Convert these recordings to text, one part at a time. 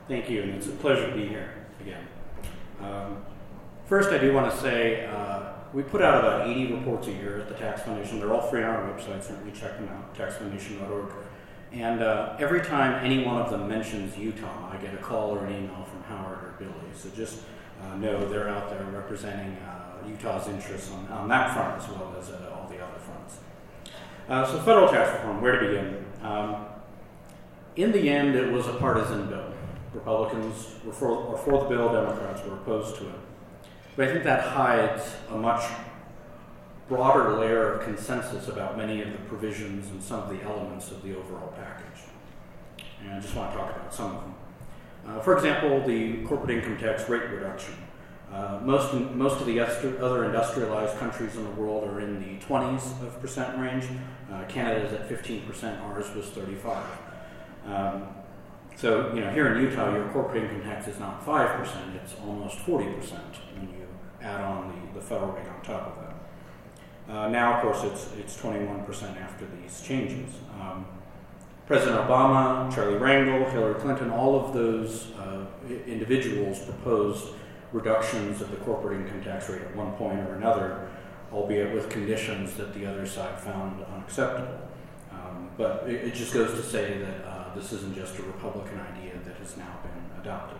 Thank you, and it's a pleasure to be here again. First, I do want to say we put out about 80 reports a year at the Tax Foundation. They're all free on our website, certainly check them out, taxfoundation.org. And every time any one of them mentions Utah, I get a call or an email from Howard or Billy. So just know they're out there representing Utah's interests on that front as well as all the other fronts. So federal tax reform, where to begin? In the end, it was a partisan bill. Republicans were for the bill, Democrats were opposed to it. But I think that hides a much broader layer of consensus about many of the provisions and some of the elements of the overall package. And I just want to talk about some of them. For example, the corporate income tax rate reduction. Most of the other industrialized countries in the world are in the 20% range. Canada is at 15%, ours was 35%. So, here in Utah, your corporate income tax is not 5%, it's almost 40% when you add on the federal rate on top of that. Now, of course, it's 21% after these changes. President Obama, Charlie Rangel, Hillary Clinton, all of those individuals proposed reductions of the corporate income tax rate at one point or another, albeit with conditions that the other side found unacceptable. But it just goes to say that this isn't just a Republican idea that has now been adopted.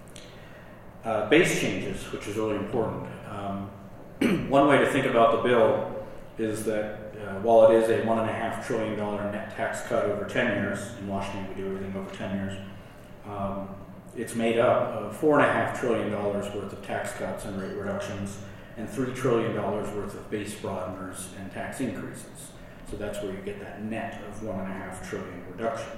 Base changes, which is really important. One way to think about the bill is that while it is a $1.5 trillion net tax cut over 10 years, in Washington we do everything over 10 years, it's made up of $4.5 trillion worth of tax cuts and rate reductions and $3 trillion worth of base broadeners and tax increases. So that's where you get that net of $1.5 trillion reduction.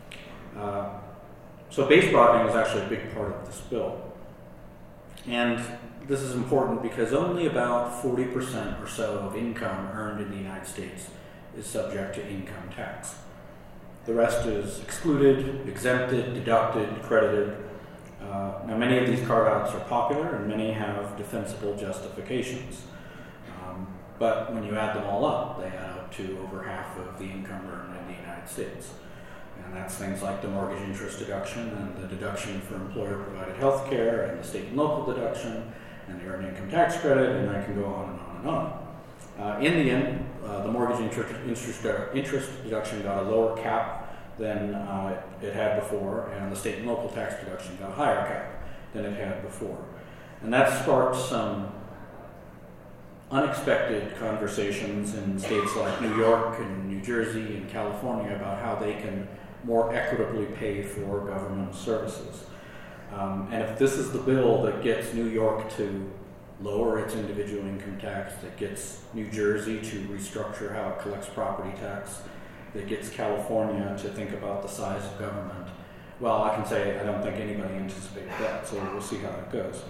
So base broadening is actually a big part of this bill. And this is important because only about 40% or so of income earned in the United States is subject to income tax. The rest is excluded, exempted, deducted, credited. Now, many of these carve-outs are popular and many have defensible justifications. But when you add them all up, they add up to over half of the income earned in the United States. And that's things like the mortgage interest deduction and the deduction for employer-provided health care and the state and local deduction and the earned income tax credit, and I can go on and on and on. In the end, the mortgage interest deduction got a lower cap than it had before, and the state and local tax deduction got a higher cap than it had before. And that sparked some unexpected conversations in states like New York and New Jersey and California about how they can more equitably pay for government services. And if this is the bill that gets New York to lower its individual income tax, that gets New Jersey to restructure how it collects property tax, that gets California to think about the size of government, well, I can say I don't think anybody anticipated that, so we'll see how that goes.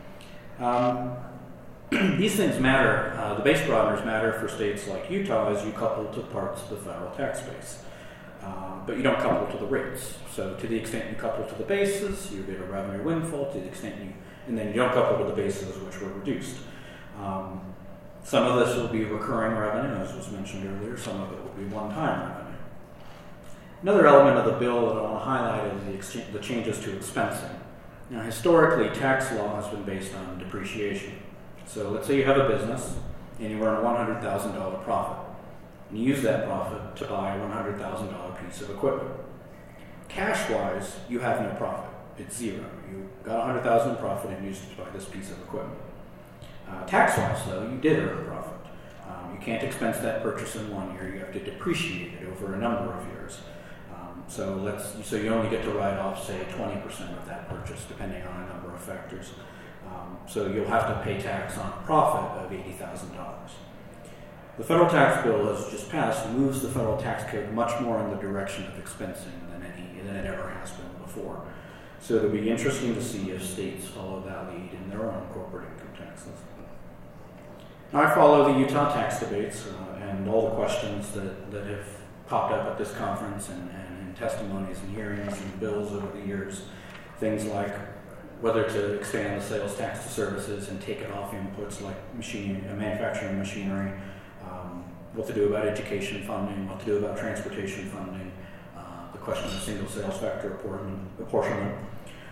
These things matter. The base broadeners matter for states like Utah as you couple to parts of the federal tax base. But you don't couple to the rates. So to the extent you couple to the bases, you get a revenue windfall. To the extent and then you don't couple to the bases, which were reduced. Some of this will be recurring revenue, as was mentioned earlier. Some of it will be one-time revenue. Another element of the bill that I want to highlight is the changes to expensing. Now, historically, tax law has been based on depreciation. So let's say you have a business and you earn a $100,000 profit. And you use that profit to buy a $100,000 piece of equipment. Cash-wise, you have no profit. It's zero. You got $100,000 in profit and used it to buy this piece of equipment. Tax-wise, though, you did earn a profit. You can't expense that purchase in 1 year. You have to depreciate it over a number of years. So you only get to write off, say, 20% of that purchase, depending on a number of factors. So you'll have to pay tax on a profit of $80,000. The federal tax bill, as just passed, moves the federal tax code much more in the direction of expensing than it ever has been before. So it'll be interesting to see if states follow that lead in their own corporate income taxes. Now, I follow the Utah tax debates and all the questions that have popped up at this conference and in testimonies and hearings and bills over the years. Things like whether to expand the sales tax to services and take it off inputs like manufacturing machinery, what to do about education funding, what to do about transportation funding, the question of single sales factor apportionment,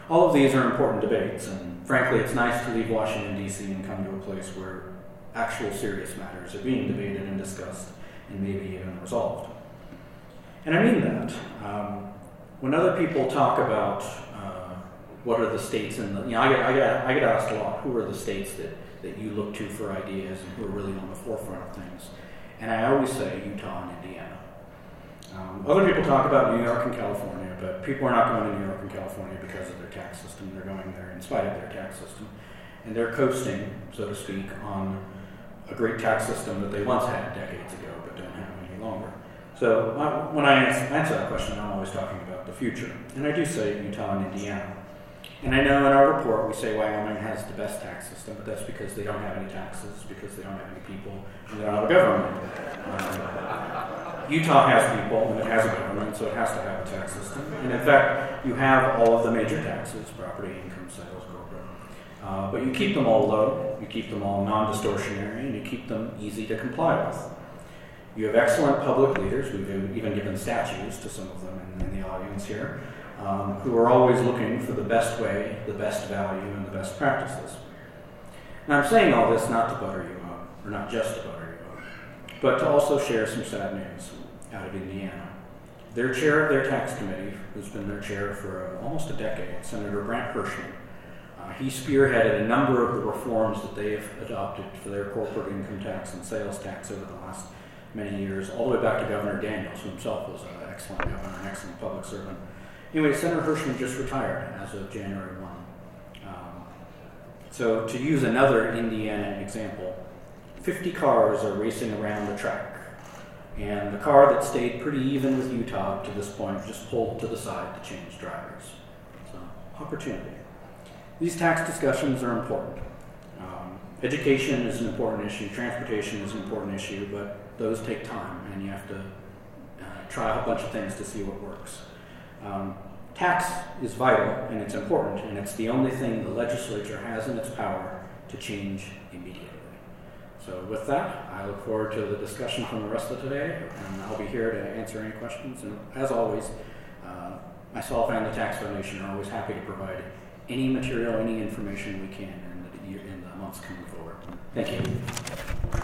All of these are important debates, and frankly, it's nice to leave Washington, D.C. and come to a place where actual serious matters are being debated and discussed and maybe even resolved. And I mean that. When other people talk about what are the states in the, I get asked a lot, who are the states that you look to for ideas and who are really on the forefront of things? And I always say Utah and Indiana. Other people talk about New York and California, but people are not going to New York and California because of their tax system. They're going there in spite of their tax system. And they're coasting, so to speak, on a great tax system that they once had decades ago but don't have any longer. So when I answer that question, I'm always talking about the future. And I do say Utah and Indiana. And I know in our report we say Wyoming has the best tax system, but that's because they don't have any taxes, because they don't have any people, and they don't have a government. Utah has people, and it has a government, so it has to have a tax system. And in fact, you have all of the major taxes, property, income, sales, corporate. But you keep them all low, you keep them all non-distortionary, and you keep them easy to comply with. You have excellent public leaders. We've even given statues to some of them in the audience here, who are always looking for the best way, the best value, and the best practices. Now, I'm saying all this not to butter you up, or not just to butter you up, but to also share some sad news out of Indiana. Their chair of their tax committee, who's been their chair for almost a decade, Senator Brant Hirschman, he spearheaded a number of the reforms that they've adopted for their corporate income tax and sales tax over the last many years, all the way back to Governor Daniels, who himself was an excellent governor, an excellent public servant. Anyway, Senator Hirschman just retired as of January 1. So to use another Indiana example, 50 cars are racing around the track, and the car that stayed pretty even with Utah to this point just pulled to the side to change drivers. So, opportunity. These tax discussions are important. Education is an important issue, transportation is an important issue, but those take time, and you have to try a bunch of things to see what works. Tax is vital, and it's important, and it's the only thing the legislature has in its power to change immediately. So with that, I look forward to the discussion from the rest of today, and I'll be here to answer any questions. And as always, myself and the Tax Foundation are always happy to provide any material, any information we can in the months coming forward. Thank you.